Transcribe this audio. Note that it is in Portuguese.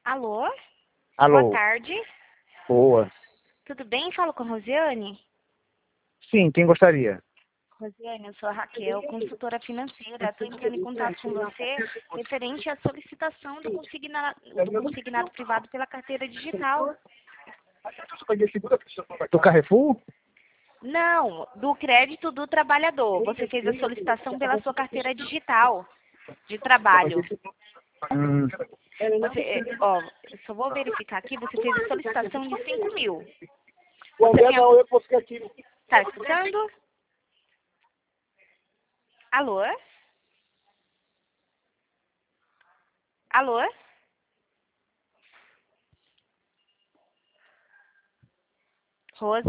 Alô? Boa Alô, tarde. boa. Tudo bem? Falo com a Rosiane? Sim, quem gostaria? Rosiane, eu sou a Raquel, consultora financeira. Estou entrando em contato com você referente à solicitação do consignado privado pela carteira digital. Do Carrefour? Não, do crédito do trabalhador. Você fez a solicitação pela sua carteira digital de trabalho. Hum, Eu só vou verificar aqui, você fez a solicitação de 5 mil. Está escutando? Alô? Alô? Rose?